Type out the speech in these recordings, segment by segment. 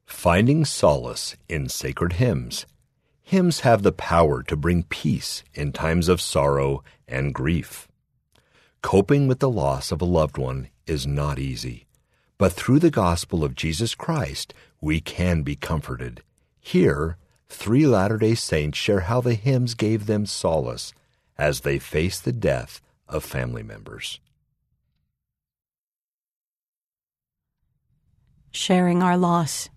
Finding solace in sacred hymns. Hymns have the power to bring peace in times of sorrow and grief. Coping with the loss of a loved one is not easy, but through the gospel of Jesus Christ, we can be comforted. Here, 3 Latter-day Saints share how the hymns gave them solace as they faced the death of family members. Sharing our loss.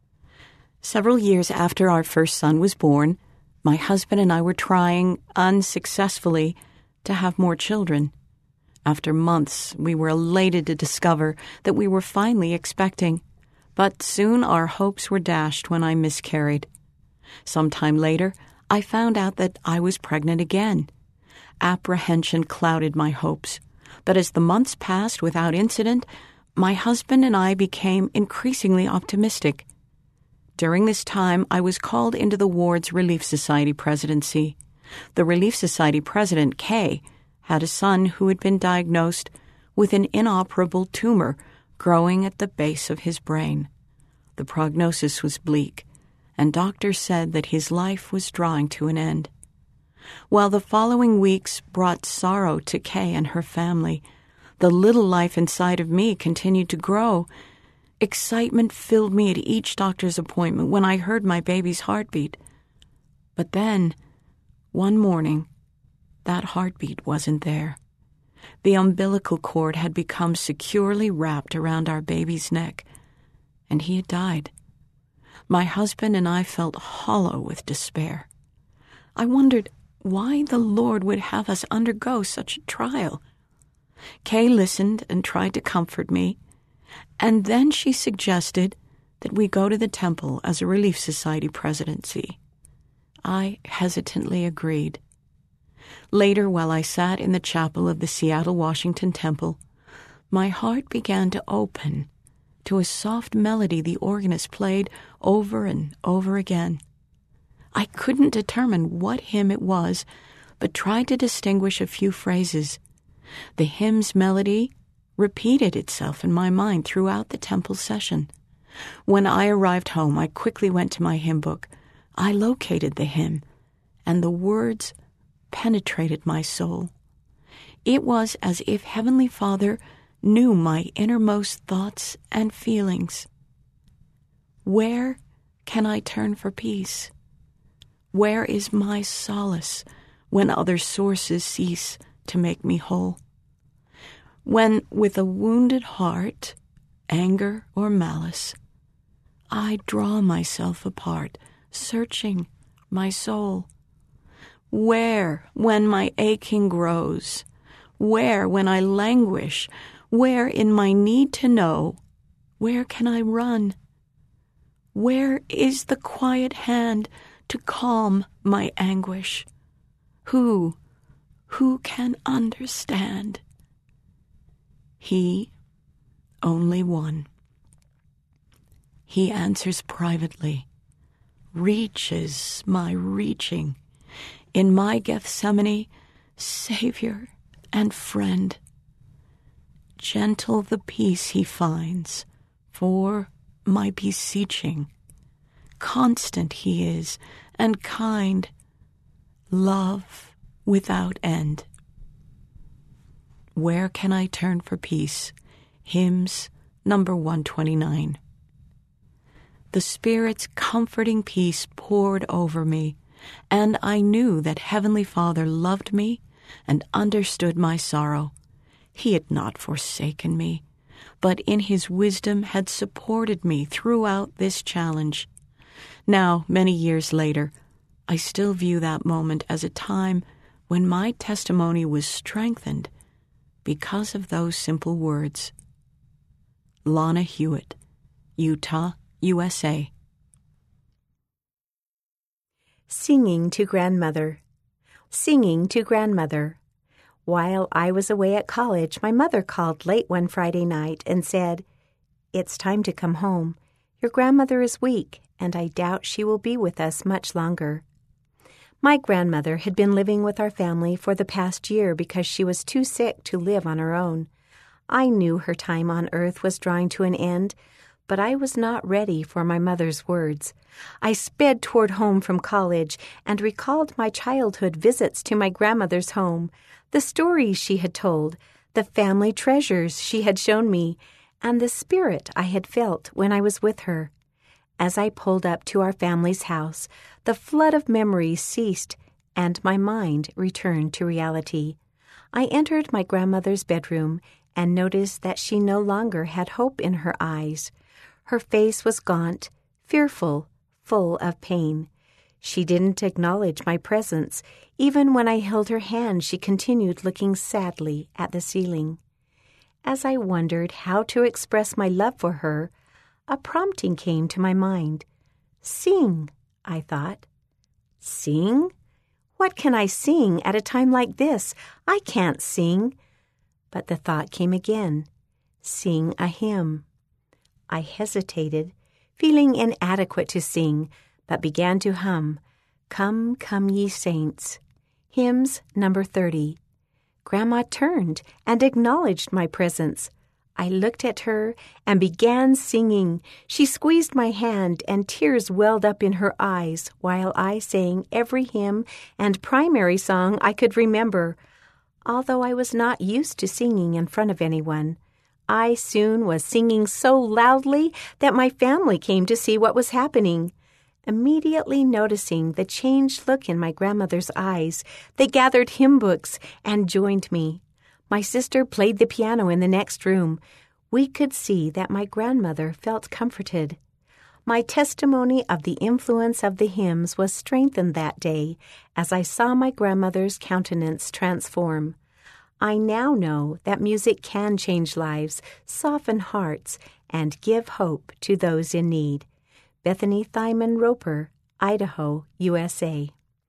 Several years after our first son was born, my husband and I were trying, unsuccessfully, to have more children. After months, we were elated to discover that we were finally expecting, but soon our hopes were dashed when I miscarried. Sometime later, I found out that I was pregnant again. Apprehension clouded my hopes, but as the months passed without incident, my husband and I became increasingly optimistic. During this time, I was called into the ward's Relief Society presidency. The Relief Society president, Kay, had a son who had been diagnosed with an inoperable tumor growing at the base of his brain. The prognosis was bleak, and doctors said that his life was drawing to an end. While the following weeks brought sorrow to Kay and her family, the little life inside of me continued to grow. Excitement filled me at each doctor's appointment when I heard my baby's heartbeat. But then, one morning, that heartbeat wasn't there. The umbilical cord had become securely wrapped around our baby's neck, and he had died. My husband and I felt hollow with despair. I wondered why the Lord would have us undergo such a trial. Kay listened and tried to comfort me, and then she suggested that we go to the temple as a Relief Society presidency. I hesitantly agreed. Later, while I sat in the chapel of the Seattle Washington Temple, my heart began to open to a soft melody the organist played over and over again. I couldn't determine what hymn it was, but tried to distinguish a few phrases. The hymn's melody repeated itself in my mind throughout the temple session. When I arrived home, I quickly went to my hymn book. I located the hymn, and the words penetrated my soul. It was as if Heavenly Father knew my innermost thoughts and feelings. Where can I turn for peace? Where is my solace when other sources cease to make me whole? When, with a wounded heart, anger or malice, I draw myself apart, searching my soul. Where, when my aching grows? Where, when I languish? Where, in my need to know, where can I run? Where is the quiet hand to calm my anguish? Who can understand? He, only one. He answers privately, reaches my reaching. In my Gethsemane, Savior and friend. Gentle the peace he finds for my beseeching. Constant he is and kind, love without end. Where can I turn for peace? Hymns number 129. The Spirit's comforting peace poured over me, and I knew that Heavenly Father loved me and understood my sorrow. He had not forsaken me, but in His wisdom had supported me throughout this challenge. Now, many years later, I still view that moment as a time when my testimony was strengthened because of those simple words. Lana Hewitt, Utah, USA. Singing to Grandmother. Singing to Grandmother. While I was away at college, my mother called late one Friday night and said, "It's time to come home. Your grandmother is weak, and I doubt she will be with us much longer." My grandmother had been living with our family for the past year because she was too sick to live on her own. I knew her time on earth was drawing to an end, But I was not ready for my mother's words. I sped toward home from college and recalled my childhood visits to my grandmother's home, the stories she had told, the family treasures she had shown me, and the spirit I had felt when I was with her. As I pulled up to our family's house, the flood of memories ceased, and my mind returned to reality. I entered my grandmother's bedroom and noticed that she no longer had hope in her eyes. Her face was gaunt, fearful, full of pain. She didn't acknowledge my presence. Even when I held her hand, she continued looking sadly at the ceiling. As I wondered how to express my love for her, a prompting came to my mind. Sing, I thought. Sing? What can I sing at a time like this? I can't sing. But the thought came again. Sing a hymn. I hesitated, feeling inadequate to sing, but began to hum, Come, Come Ye Saints. Hymns number 30. Grandma turned and acknowledged my presence. I looked at her and began singing. She squeezed my hand and tears welled up in her eyes while I sang every hymn and primary song I could remember. Although I was not used to singing in front of anyone, I soon was singing so loudly that my family came to see what was happening. Immediately noticing the changed look in my grandmother's eyes, they gathered hymn books and joined me. My sister played the piano in the next room. We could see that my grandmother felt comforted. My testimony of the influence of the hymns was strengthened that day as I saw my grandmother's countenance transform. I now know that music can change lives, soften hearts, and give hope to those in need. Bethany Thyman Roper, Idaho, USA.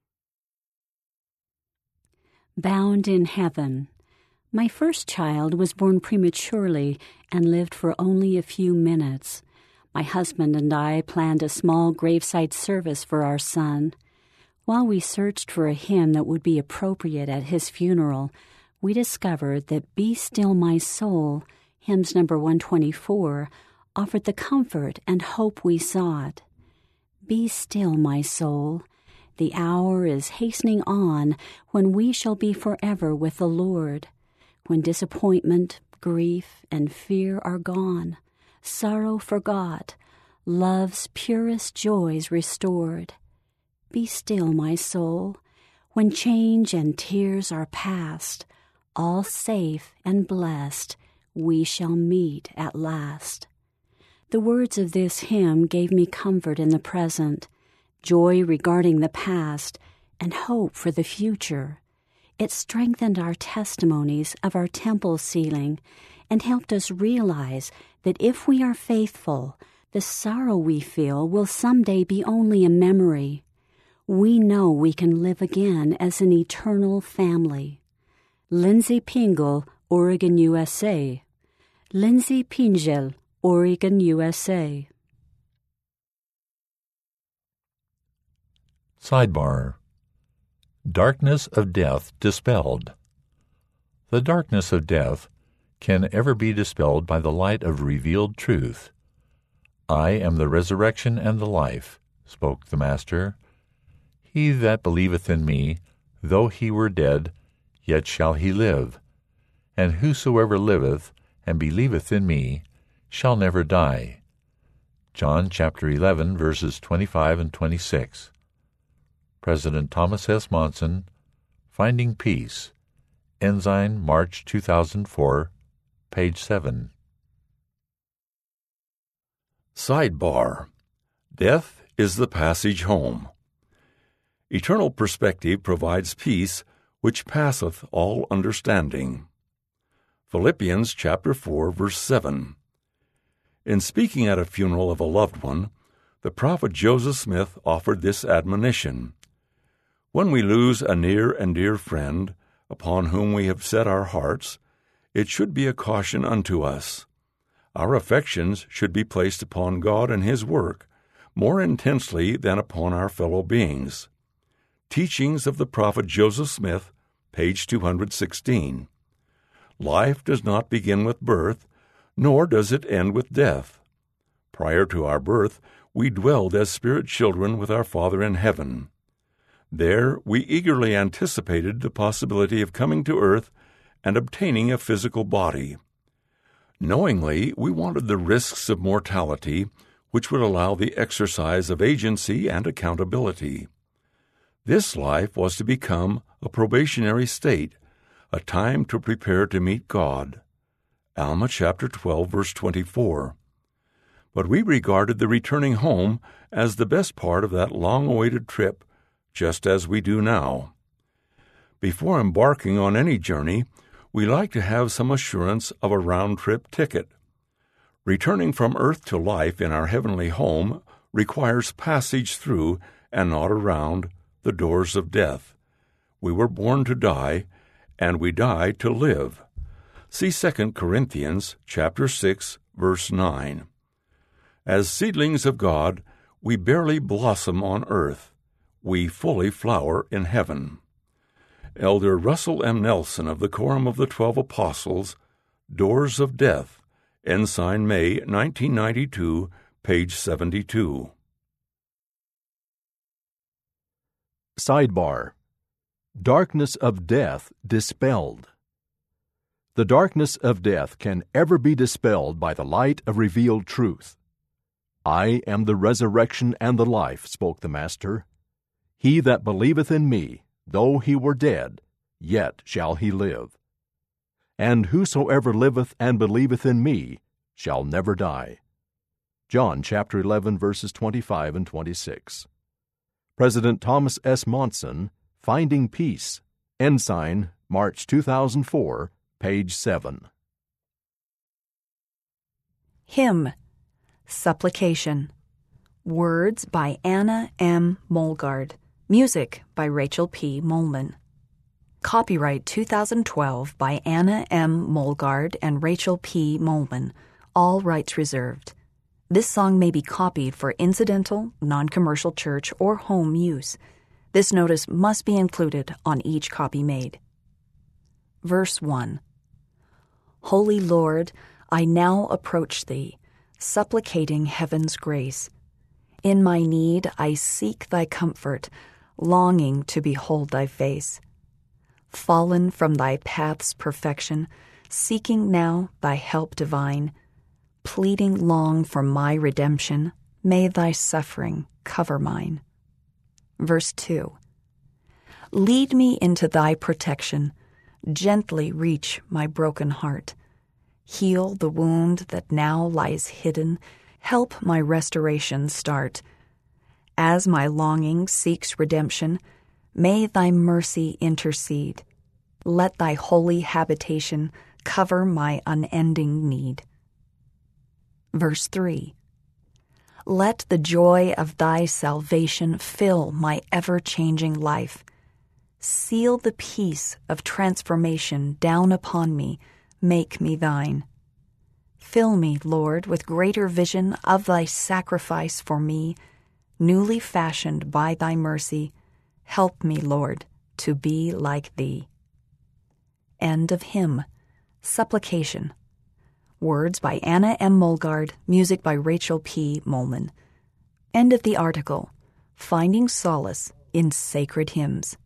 Bound in Heaven. My first child was born prematurely and lived for only a few minutes. My husband and I planned a small graveside service for our son. While we searched for a hymn that would be appropriate at his funeral, we discovered that Be Still My Soul, hymns number 124, offered the comfort and hope we sought. Be still, my soul. The hour is hastening on when we shall be forever with the Lord, when disappointment, grief, and fear are gone, sorrow forgot, love's purest joys restored. Be still, my soul, when change and tears are past, all safe and blessed, we shall meet at last. The words of this hymn gave me comfort in the present, joy regarding the past, and hope for the future. It strengthened our testimonies of our temple ceiling and helped us realize that if we are faithful, the sorrow we feel will someday be only a memory. We know we can live again as an eternal family. Lindsay Pingel, Oregon, USA. Lindsay Pingel, Oregon, USA. Sidebar. Darkness of death dispelled. The darkness of death can ever be dispelled by the light of revealed truth. I am the resurrection and the life, spoke the Master. He that believeth in me, though he were dead, yet shall he live. And whosoever liveth and believeth in me shall never die. John chapter 11, verses 25 and 26. President Thomas S. Monson, Finding Peace, Ensign, March 2004, page 7. Sidebar. Death is the passage home. Eternal perspective provides peace which passeth all understanding. Philippians chapter 4, verse 7. In speaking at a funeral of a loved one, the prophet Joseph Smith offered this admonition. When we lose a near and dear friend, upon whom we have set our hearts, it should be a caution unto us. Our affections should be placed upon God and His work, more intensely than upon our fellow beings. Teachings of the prophet Joseph Smith, page 216. Life does not begin with birth, nor does it end with death. Prior to our birth, we dwelled as spirit children with our Father in heaven. There we eagerly anticipated the possibility of coming to earth and obtaining a physical body. Knowingly, we wanted the risks of mortality, which would allow the exercise of agency and accountability. This life was to become a probationary state, a time to prepare to meet God. Alma chapter 12, verse 24. But we regarded the returning home as the best part of that long-awaited trip, just as we do now. Before embarking on any journey, we like to have some assurance of a round-trip ticket. Returning from earth to life in our heavenly home requires passage through, and not around, the doors of death. We were born to die, and we die to live. See 2 Corinthians chapter 6, verse 9. As seedlings of God, we barely blossom on earth. We fully flower in heaven. Elder Russell M. Nelson of the Quorum of the 12 Apostles, Doors of Death, Ensign, May 1992, page 72. Sidebar: Darkness of death dispelled. The darkness of death can ever be dispelled by the light of revealed truth. I am the resurrection and the life, spoke the Master. He that believeth in me, though he were dead, yet shall he live. And whosoever liveth and believeth in me shall never die. John chapter 11, verses 25 and 26. President Thomas S. Monson, Finding Peace, Ensign, March 2004, page 7. Hymn, Supplication. Words by Anna M. Molgard. Music by Rachel P. Molman. Copyright 2012 by Anna M. Molgard and Rachel P. Molman. All rights reserved. This song may be copied for incidental, non-commercial church or home use. This notice must be included on each copy made. Verse 1. Holy Lord, I now approach Thee, supplicating heaven's grace. In my need I seek Thy comfort, longing to behold Thy face. Fallen from Thy path's perfection, seeking now Thy help divine, pleading long for my redemption, may Thy suffering cover mine. Verse 2. Lead me into Thy protection, gently reach my broken heart. Heal the wound that now lies hidden, help my restoration start. As my longing seeks redemption, may Thy mercy intercede. Let Thy holy habitation cover my unending need. Verse 3. Let the joy of Thy salvation fill my ever-changing life. Seal the peace of transformation down upon me, make me Thine. Fill me, Lord, with greater vision of Thy sacrifice for me, newly fashioned by Thy mercy. Help me, Lord, to be like Thee. End of hymn. Supplication. Words by Anna M. Molgard, music by Rachel P. Molman. End of the article. Finding Solace in Sacred Hymns.